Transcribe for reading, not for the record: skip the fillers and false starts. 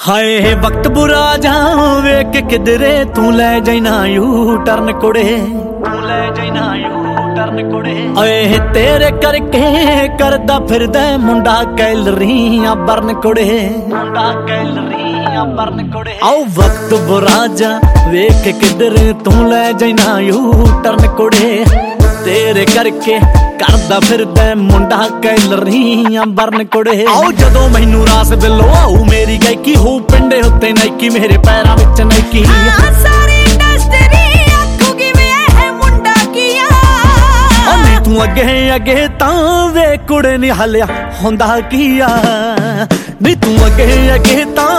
ਹਾਏ ਵਕਤ ਬੁਰਾ ਜਾ ਵੇਖ ਕਿਧਰੇ ਤੂੰ ਲੈ ਜਾਈਨਾ ਯੂ ਟਰਨ ਕੁੜੇ, ਤੂੰ ਲੈ ਜਾਈਨਾ ਯੂ ਟਰਨ ਕੁੜੇ। ਓਏ ਤੇਰੇ ਕਰਕੇ ਕਰਦਾ ਫਿਰਦਾ ਮੁੰਡਾ ਕੈਲਰੀਆਂ ਬਰਨ ਕੁੜੇ, ਮੁੰਡਾ ਕੈਲਰੀਆਂ ਬਰਨ ਕੁੜੇ। ਆਓ ਵਕਤ ਬੁਰਾ ਜਾ ਵੇਖ ਕਿਧਰੇ ਤੂੰ ਲੈ ਜਾਈਨਾ ਯੂ ਟਰਨ ਕੁੜੇ, ਤੇਰੇ ਕਰਕੇ ਕਰਦਾ ਫਿਰਦਾ ਮੁੰਡਾ ਕੈਲਰੀਆਂ ਬਰਨ ਕੁੜੇ। ਆਓ ਜਦੋਂ ਮੈਨੂੰ ਰਾਸ ਬਿੱਲੋ ਆਊ ਮੇਰੀ ਗਾਇਕੀ ਹੋ ਪਿੰਡੇ ਉੱਤੇ ਨਾਈਕੀ ਮੇਰੇ ਪੈਰਾਂ ਵਿੱਚ ਨਾਈਕੀ। ਸਾਰੀ ਇੰਡਸਟਰੀ ਆਖੂਗੀ ਵੇ ਇਹ ਮੁੰਡਾ ਕੀਆ। ਨਹੀਂ ਤੂੰ ਅੱਗੇ ਅੱਗੇ ਤਾਂ ਵੇ ਕੁੜੇ ਨੀ ਹਲਿਆ ਹੁੰਦਾ ਕੀਆ, ਨਹੀਂ ਤੂੰ ਅੱਗੇ ਅੱਗੇ ਤਾਂ